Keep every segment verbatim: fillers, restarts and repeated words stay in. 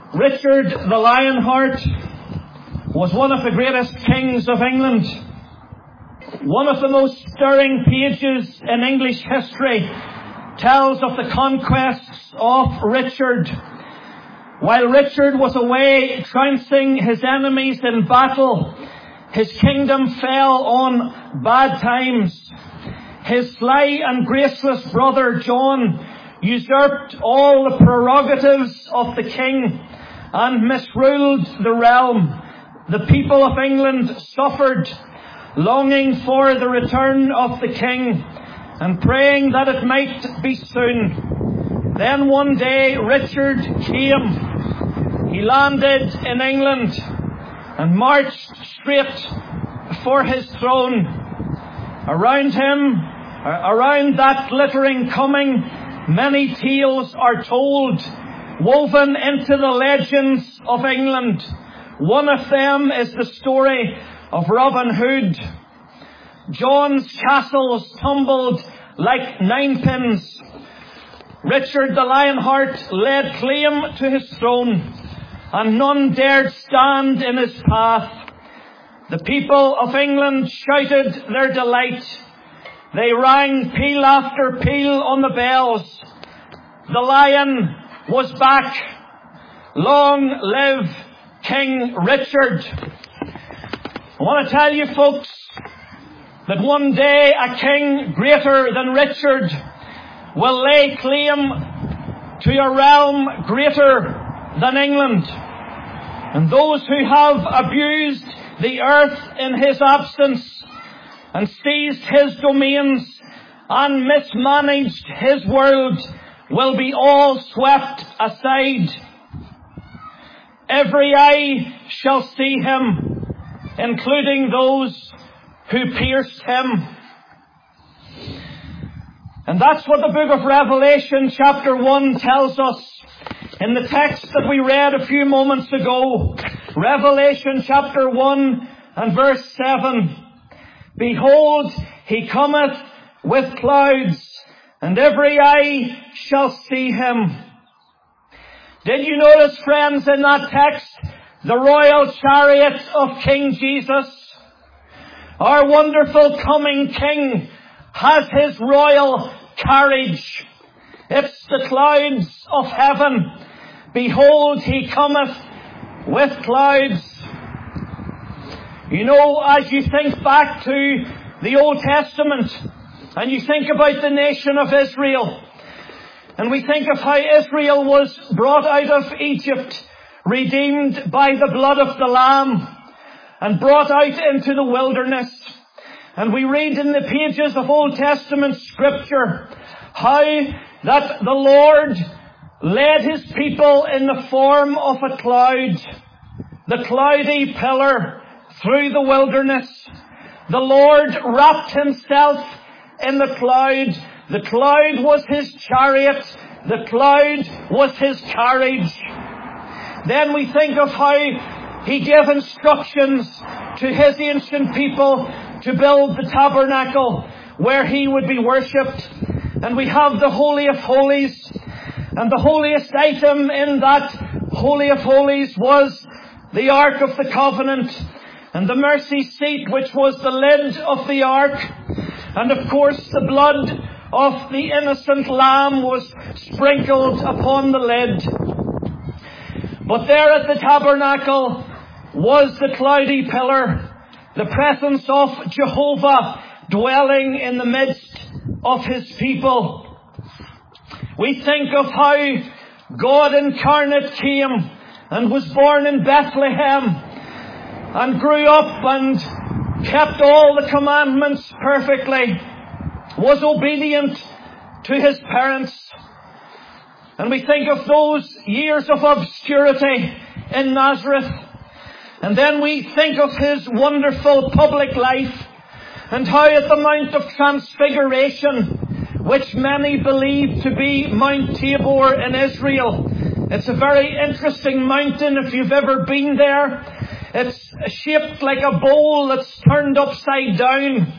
Richard the Lionheart was one of the greatest kings of England. One of the most stirring pages in English history tells of the conquests of Richard. While Richard was away trouncing his enemies in battle, his kingdom fell on bad times. His sly and graceless brother John usurped all the prerogatives of the king and misruled the realm. The people of England suffered, longing for the return of the king and praying that it might be soon. Then one day Richard came. He landed in England and marched straight for his throne. Around him, around that glittering coming, many tales are told, woven into the legends of England. One of them is the story of Robin Hood. John's castles tumbled like ninepins. Richard the Lionheart laid claim to his throne, and none dared stand in his path. The people of England shouted their delight. They rang peal after peal on the bells. The lion was back. Long live King Richard. I want to tell you folks that one day a king greater than Richard will lay claim to a realm greater than England. And those who have abused the earth in his absence and seized his domains and mismanaged his world will be all swept aside. Every eye shall see him, including those who pierced him. And that's what the book of Revelation chapter one tells us in the text that we read a few moments ago. Revelation chapter one and verse seven. Behold, he cometh with clouds, and every eye shall see him. Did you notice, friends, in that text, the royal chariot of King Jesus? Our wonderful coming King has his royal carriage. It's the clouds of heaven. Behold, he cometh with clouds. You know, as you think back to the Old Testament, and you think about the nation of Israel, and we think of how Israel was brought out of Egypt, redeemed by the blood of the Lamb, and brought out into the wilderness. And we read in the pages of Old Testament scripture how that the Lord led his people in the form of a cloud, the cloudy pillar through the wilderness. The Lord wrapped himself in the cloud. The cloud was his chariot. The cloud was his carriage. Then we think of how he gave instructions to his ancient people to build the tabernacle where he would be worshipped. And we have the Holy of Holies. And the holiest item in that Holy of Holies was the Ark of the Covenant and the mercy seat, which was the lid of the Ark. And of course the blood of the innocent lamb was sprinkled upon the lid. But there at the tabernacle was the cloudy pillar, the presence of Jehovah dwelling in the midst of his people. We think of how God incarnate came and was born in Bethlehem and grew up and kept all the commandments perfectly, was obedient to his parents. And we think of those years of obscurity in Nazareth. And then we think of his wonderful public life and how at the Mount of Transfiguration, which many believe to be Mount Tabor in Israel. It's a very interesting mountain if you've ever been there. It's shaped like a bowl that's turned upside down.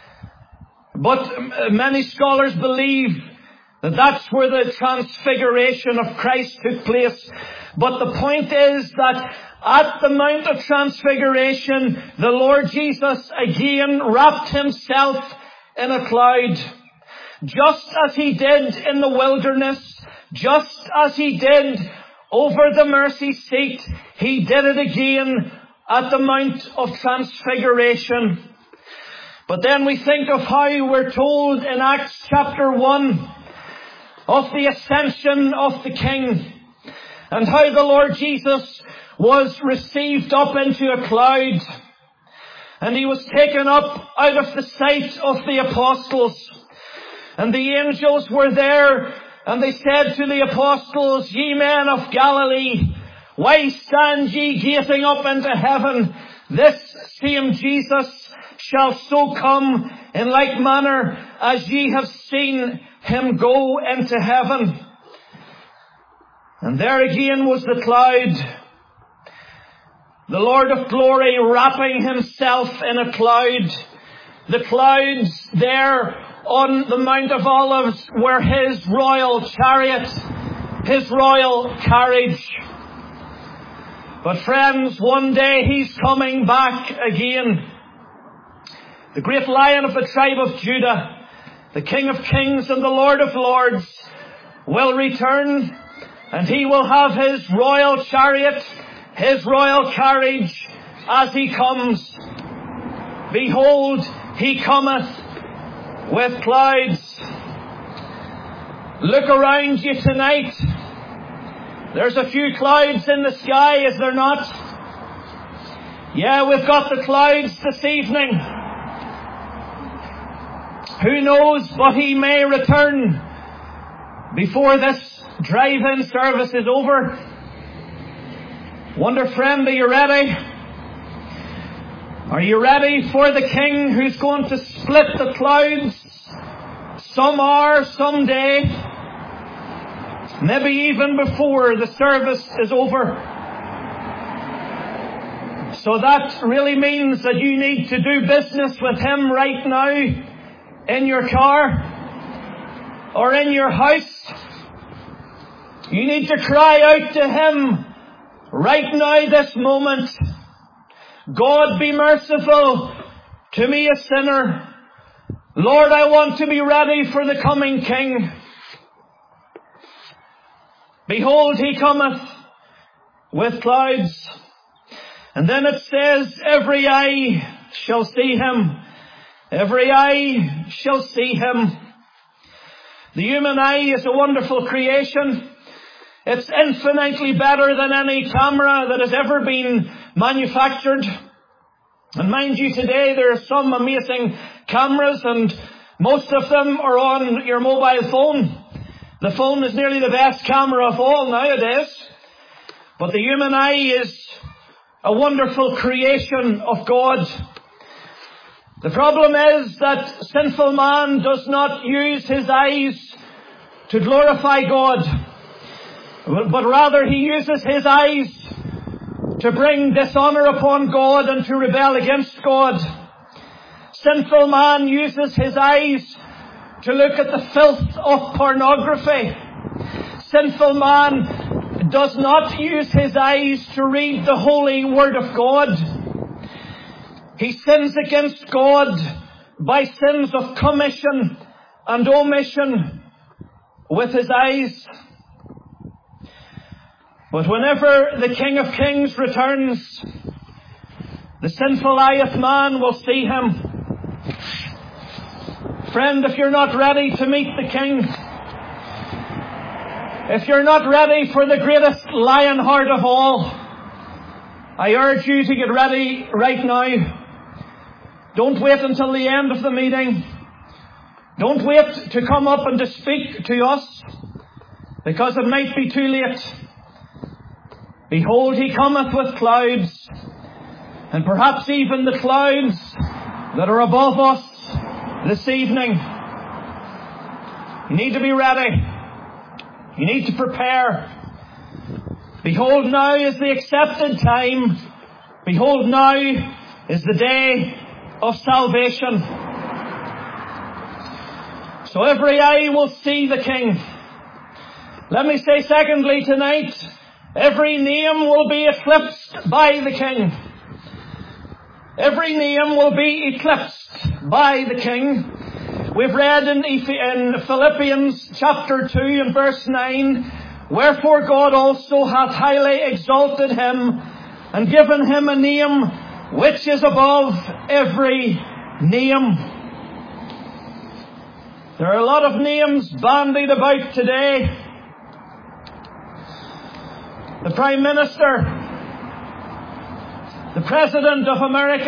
But many scholars believe that that's where the transfiguration of Christ took place. But the point is that at the Mount of Transfiguration, the Lord Jesus again wrapped himself in a cloud. Just as he did in the wilderness, just as he did over the mercy seat, he did it again at the Mount of Transfiguration. But then we think of how we're told in Acts chapter one of the ascension of the King, and how the Lord Jesus was received up into a cloud, and he was taken up out of the sight of the apostles. And the angels were there, and they said to the apostles, "Ye men of Galilee, why stand ye gazing up into heaven? This same Jesus shall so come in like manner as ye have seen him go into heaven." And there again was the cloud. The Lord of glory wrapping himself in a cloud. The clouds there on the Mount of Olives were his royal chariot, his royal carriage. But friends, one day he's coming back again. The great Lion of the tribe of Judah, the King of kings and the Lord of lords, will return, and he will have his royal chariot, his royal carriage as he comes. Behold, he cometh with clouds. Look around you tonight. There's a few clouds in the sky, is there not? Yeah, we've got the clouds this evening. Who knows, but he may return before this drive-in service is over. Wonder, friend, are you ready? Are you ready for the King who's going to split the clouds some hour, some day, maybe even before the service is over? So that really means that you need to do business with him right now, in your car or in your house. You need to cry out to him right now, this moment. God, be merciful to me, a sinner. Lord, I want to be ready for the coming King. Behold, he cometh with clouds. And then it says, every eye shall see him. Every eye shall see him. The human eye is a wonderful creation. It's infinitely better than any camera that has ever been manufactured. And mind you, today there are some amazing cameras, and most of them are on your mobile phone. The phone is nearly the best camera of all nowadays. But the human eye is a wonderful creation of God. The problem is that sinful man does not use his eyes to glorify God, but rather he uses his eyes to bring dishonor upon God and to rebel against God. Sinful man uses his eyes to look at the filth of pornography. Sinful man does not use his eyes to read the holy word of God. He sins against God by sins of commission and omission with his eyes. But whenever the King of Kings returns, the sinful eye of man will see him. Friend, if you're not ready to meet the King, if you're not ready for the greatest lion heart of all, I urge you to get ready right now. Don't wait until the end of the meeting. Don't wait to come up and to speak to us, because it might be too late. Behold, he cometh with clouds, and perhaps even the clouds that are above us this evening. You need to be ready. You need to prepare. Behold, now is the accepted time. Behold, now is the day of salvation. So every eye will see the King. Let me say secondly tonight, Every name will be eclipsed by the King. Every name will be eclipsed by the King. We've read in, in Philippians chapter two and verse nine, wherefore God also hath highly exalted him and given him a name which is above every name. There are a lot of names bandied about today. The Prime Minister, the President of America,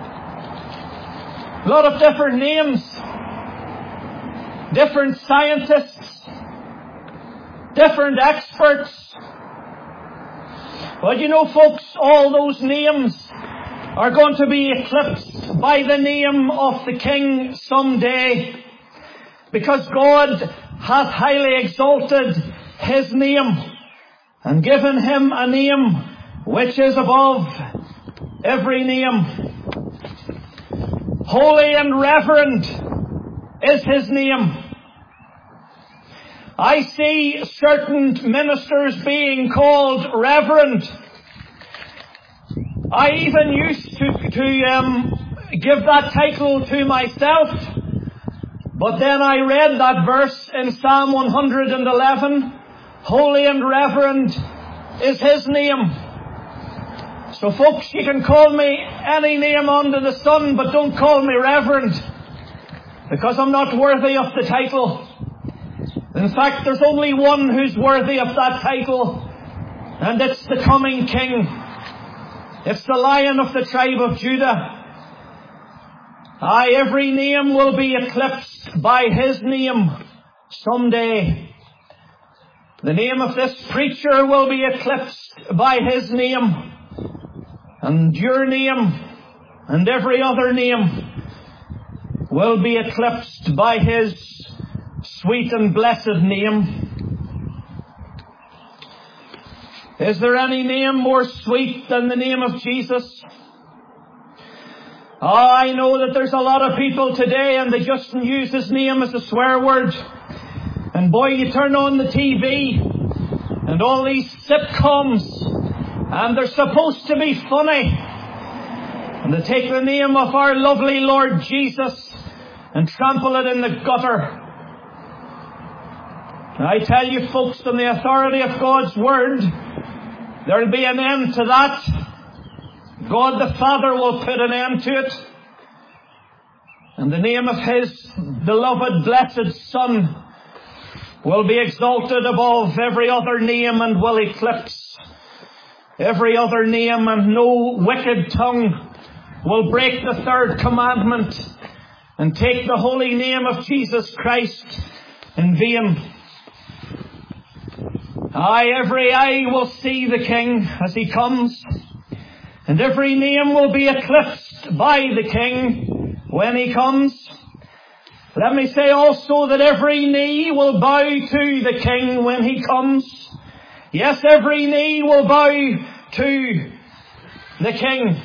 a lot of different names, different scientists, different experts. But you know, folks, all those names are going to be eclipsed by the name of the King someday, because God hath highly exalted his name and given him a name which is above every name. Holy and reverend is his name. I see certain ministers being called reverend. I even used to, to um, give that title to myself, but then I read that verse in Psalm one hundred eleven, holy and reverend is his name. So folks, you can call me any name under the sun, but don't call me reverend, because I'm not worthy of the title. In fact, there's only one who's worthy of that title, and it's the coming King. It's the Lion of the tribe of Judah. Aye, every name will be eclipsed by his name someday. The name of this preacher will be eclipsed by his name. And your name and every other name will be eclipsed by his sweet and blessed name. Is there any name more sweet than the name of Jesus? Oh, I know that there's a lot of people today and they just use his name as a swear word. And boy, you turn on the T V and all these sitcoms, and they're supposed to be funny. And they take the name of our lovely Lord Jesus and trample it in the gutter. And I tell you folks, on the authority of God's Word, there'll be an end to that. God the Father will put an end to it. And the name of his beloved blessed Son will be exalted above every other name and will eclipse every other name, and no wicked tongue will break the third commandment and take the holy name of Jesus Christ in vain. Aye, every eye will see the King as he comes, and every name will be eclipsed by the King when he comes. Let me say also that every knee will bow to the King when he comes. Yes, every knee will bow to the King.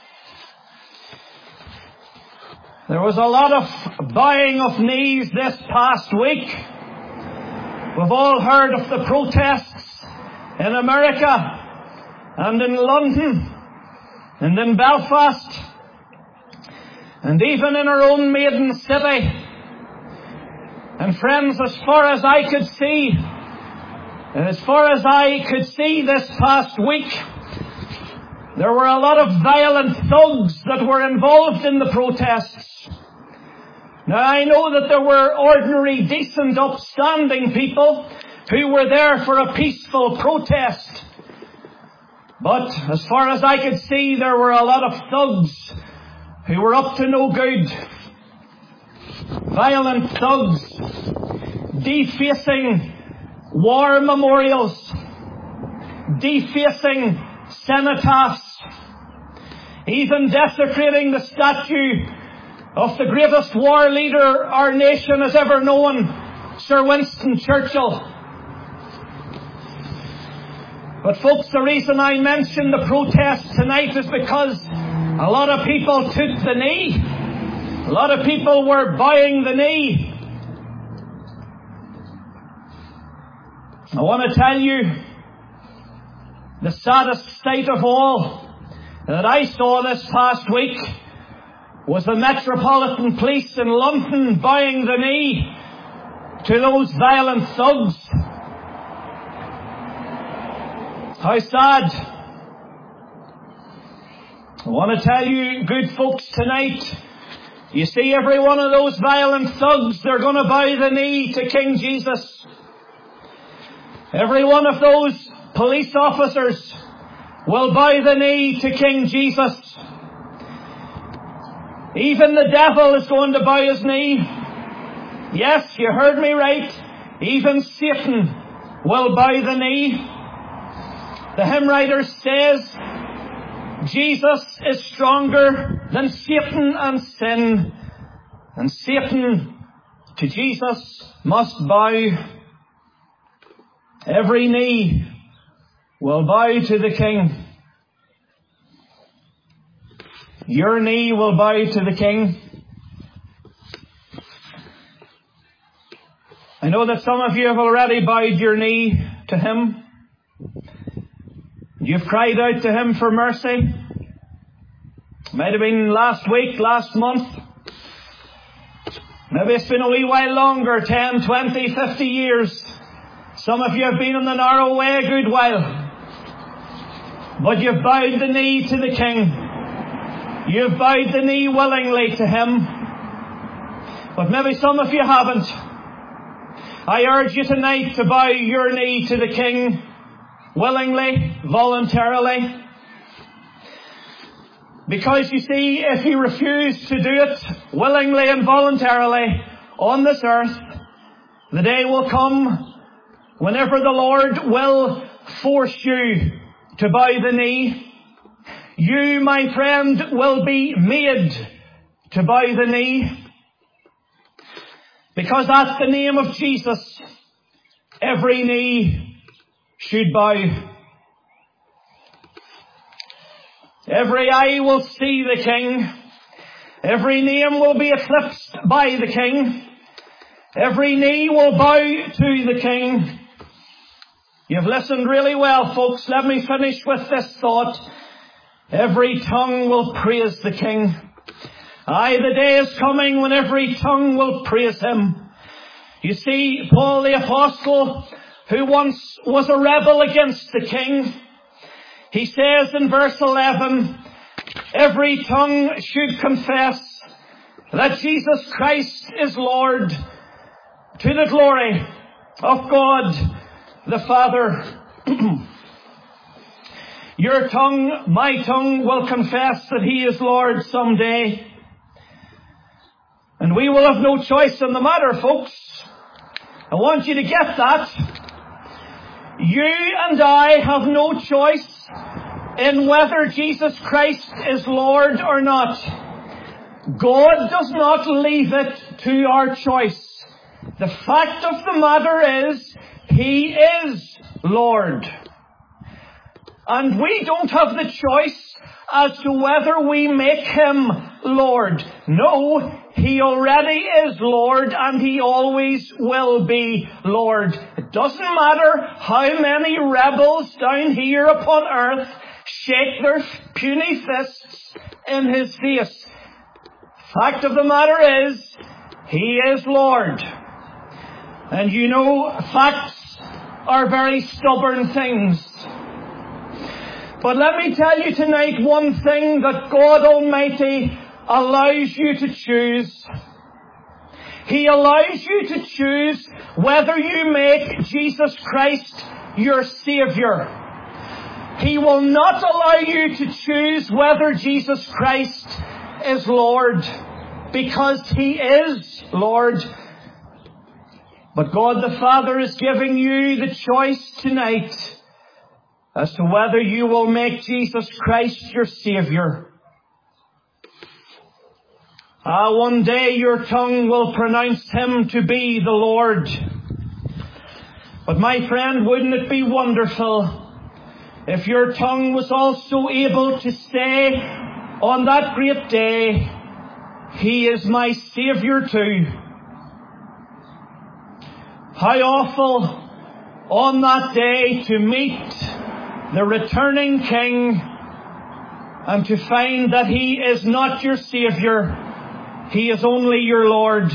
There was a lot of bowing of knees this past week. We've all heard of the protests in America and in London and in Belfast and even in our own maiden city. And friends, as far as I could see, and as far as I could see this past week, there were a lot of violent thugs that were involved in the protests. Now, I know that there were ordinary, decent, upstanding people who were there for a peaceful protest. But as far as I could see, there were a lot of thugs who were up to no good. Violent thugs, defacing war memorials, defacing cenotaphs, even desecrating the statue of the greatest war leader our nation has ever known, Sir Winston Churchill. But folks, the reason I mention the protest tonight is because a lot of people took the knee. A lot of people were bowing the knee. I want to tell you The saddest sight of all that I saw this past week was the Metropolitan Police in London bowing the knee to those violent thugs. How sad. I want to tell you, good folks, tonight, you see every one of those violent thugs, they're going to bow the knee to King Jesus. Every one of those police officers will bow the knee to King Jesus. Even the devil is going to bow his knee. Yes, you heard me right. Even Satan will bow the knee. The hymn writer says, Jesus is stronger than Satan and sin, and Satan to Jesus must bow. Every knee will bow to the King. Your knee will bow to the King. I know that some of you have already bowed your knee to Him. You've cried out to Him for mercy. Might have been last week, last month. Maybe it's been a wee while longer, ten, twenty, fifty years. Some of you have been on the narrow way a good while. But you've bowed the knee to the King. You've bowed the knee willingly to Him. But maybe some of you haven't. I urge you tonight to bow your knee to the King willingly, voluntarily. Because you see, if you refuse to do it willingly and voluntarily on this earth, the day will come whenever the Lord will force you to bow the knee. You, my friend, will be made to bow the knee. Because at the name of Jesus, every knee should bow. Every eye will see the King. Every name will be eclipsed by the King. Every knee will bow to the King. You've listened really well, folks. Let me finish with this thought. Every tongue will praise the King. Aye, the day is coming when every tongue will praise Him. You see, Paul the Apostle, who once was a rebel against the King, he says in verse eleven, every tongue should confess that Jesus Christ is Lord, to the glory of God the Father. Your tongue, my tongue, will confess that He is Lord someday. And we will have no choice in the matter, folks. I want you to get that. You and I have no choice in whether Jesus Christ is Lord or not. God does not leave it to our choice. The fact of the matter is, He is Lord. And we don't have the choice as to whether we make Him Lord. No, He already is Lord, and He always will be Lord. It doesn't matter how many rebels down here upon earth shake their puny fists in His face. Fact of the matter is, He is Lord. And you know, facts are very stubborn things. But let me tell you tonight one thing that God Almighty allows you to choose. He allows you to choose whether you make Jesus Christ your Savior. He will not allow you to choose whether Jesus Christ is Lord, because He is Lord. But God the Father is giving you the choice tonight as to whether you will make Jesus Christ your Savior. Ah, one day your tongue will pronounce Him to be the Lord. But my friend, wouldn't it be wonderful if your tongue was also able to say on that great day, He is my Savior too. How awful on that day to meet the returning King, and to find that He is not your Saviour, He is only your Lord.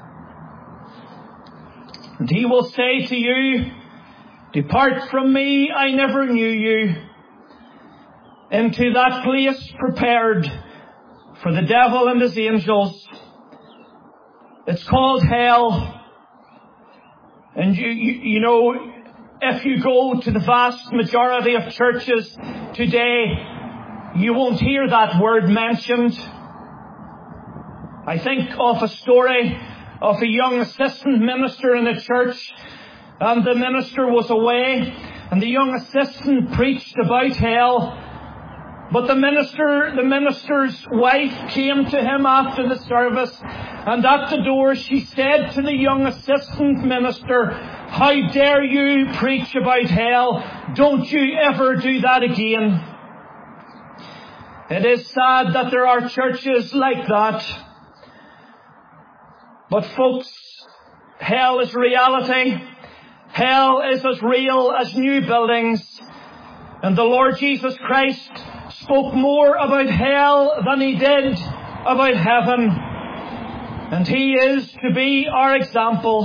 And He will say to you, "Depart from me, I never knew you," into that place prepared for the devil and his angels. It's called hell. And you, you, you know, if you go to the vast majority of churches today, you won't hear that word mentioned. I think of a story of a young assistant minister in a church, and the minister was away, and the young assistant preached about hell. But the minister, the minister's wife came to him after the service, and at the door she said to the young assistant minister, "How dare you preach about hell? Don't you ever do that again." It is sad that there are churches like that. But folks, hell is reality. Hell is as real as new buildings. And the Lord Jesus Christ spoke more about hell than He did about heaven. And He is to be our example.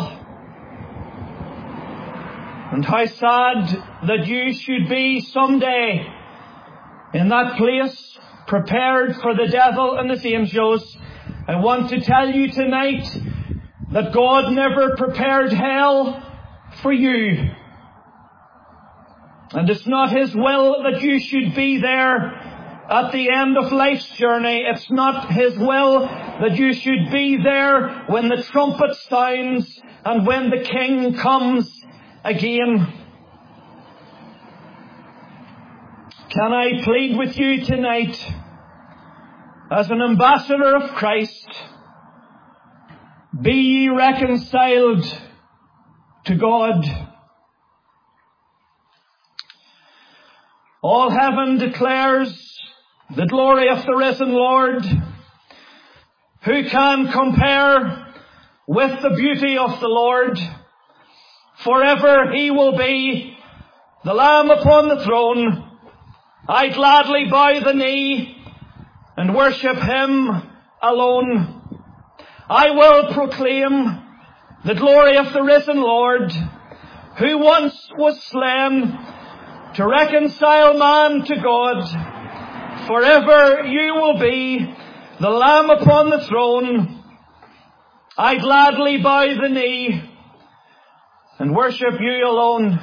And how sad that you should be someday in that place prepared for the devil and his angels. I want to tell you tonight that God never prepared hell for you. And it's not His will that you should be there at the end of life's journey. It's not His will that you should be there when the trumpet sounds and when the King comes again. Can I plead with you tonight, as an ambassador of Christ, be ye reconciled to God. All heaven declares the glory of the risen Lord. Who can compare with the beauty of the Lord? Forever He will be the Lamb upon the throne. I gladly bow the knee and worship Him alone. I will proclaim the glory of the risen Lord, who once was slain to reconcile man to God. Forever you will be the Lamb upon the throne. I gladly bow the knee and worship you alone.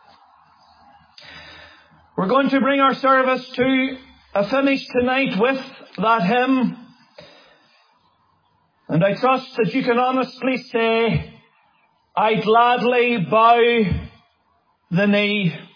We're going to bring our service to a finish tonight with that hymn. And I trust that you can honestly say, I gladly bow the knee.